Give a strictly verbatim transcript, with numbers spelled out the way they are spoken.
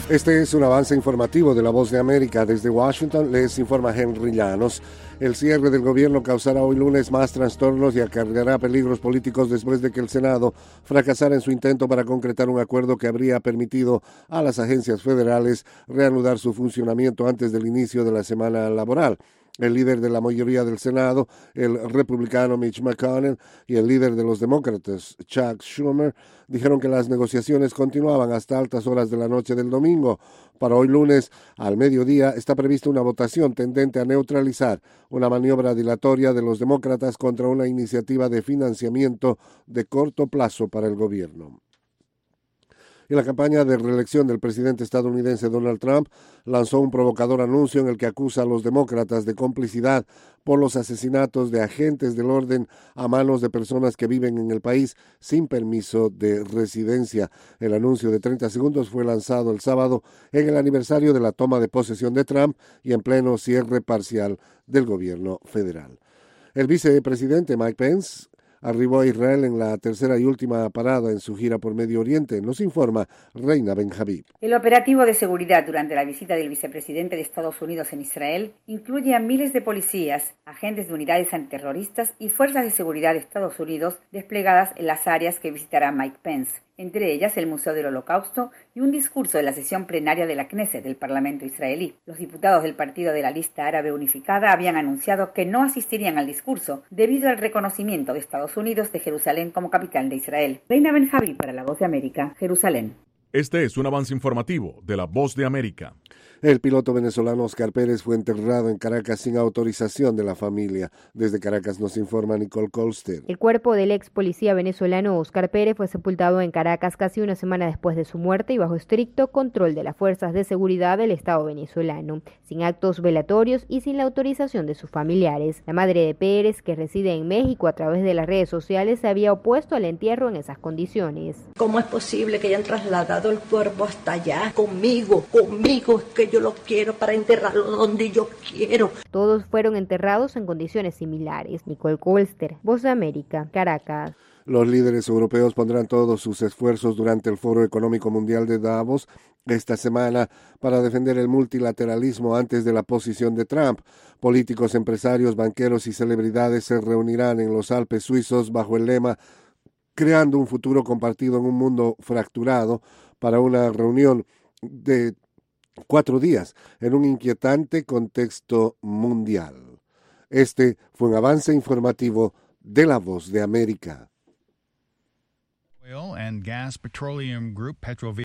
Este es un avance informativo de La Voz de América. Desde Washington les informa Henry Llanos. El cierre del gobierno causará hoy lunes más trastornos y acarreará peligros políticos después de que el Senado fracasara en su intento para concretar un acuerdo que habría permitido a las agencias federales reanudar su funcionamiento antes del inicio de la semana laboral. El líder de la mayoría del Senado, el republicano Mitch McConnell, y el líder de los demócratas, Chuck Schumer, dijeron que las negociaciones continuaban hasta altas horas de la noche del domingo. Para hoy lunes, al mediodía, está prevista una votación tendente a neutralizar una maniobra dilatoria de los demócratas contra una iniciativa de financiamiento de corto plazo para el gobierno. Y la campaña de reelección del presidente estadounidense Donald Trump lanzó un provocador anuncio en el que acusa a los demócratas de complicidad por los asesinatos de agentes del orden a manos de personas que viven en el país sin permiso de residencia. El anuncio de treinta segundos fue lanzado el sábado en el aniversario de la toma de posesión de Trump y en pleno cierre parcial del gobierno federal. El vicepresidente Mike Pence arribó a Israel en la tercera y última parada en su gira por Medio Oriente. Nos informa Reina Benjamín. El operativo de seguridad durante la visita del vicepresidente de Estados Unidos en Israel incluye a miles de policías, agentes de unidades antiterroristas y fuerzas de seguridad de Estados Unidos desplegadas en las áreas que visitará Mike Pence, entre ellas el Museo del Holocausto y un discurso de la sesión plenaria de la Knesset del Parlamento israelí. Los diputados del Partido de la Lista Árabe Unificada habían anunciado que no asistirían al discurso debido al reconocimiento de Estados Unidos de Jerusalén como capital de Israel. Reina Benjamín para La Voz de América, Jerusalén. Este es un avance informativo de La Voz de América. El piloto venezolano Oscar Pérez fue enterrado en Caracas sin autorización de la familia. Desde Caracas nos informa Nicole Colster. El cuerpo del ex policía venezolano Oscar Pérez fue sepultado en Caracas casi una semana después de su muerte y bajo estricto control de las fuerzas de seguridad del Estado venezolano, sin actos velatorios y sin la autorización de sus familiares. La madre de Pérez, que reside en México, a través de las redes sociales se había opuesto al entierro en esas condiciones. ¿Cómo es posible que hayan trasladado el cuerpo hasta allá? Conmigo, conmigo, es que yo lo quiero para enterrarlo donde yo quiero. Todos fueron enterrados en condiciones similares. Nicole Colster, Voz de América, Caracas. Los líderes europeos pondrán todos sus esfuerzos durante el Foro Económico Mundial de Davos esta semana para defender el multilateralismo antes de la posición de Trump. Políticos, empresarios, banqueros y celebridades se reunirán en los Alpes suizos bajo el lema "Creando un futuro compartido en un mundo fracturado", para una reunión de cuatro días en un inquietante contexto mundial. Este fue un avance informativo de La Voz de América. Oil and Gas Petroleum Group, Petro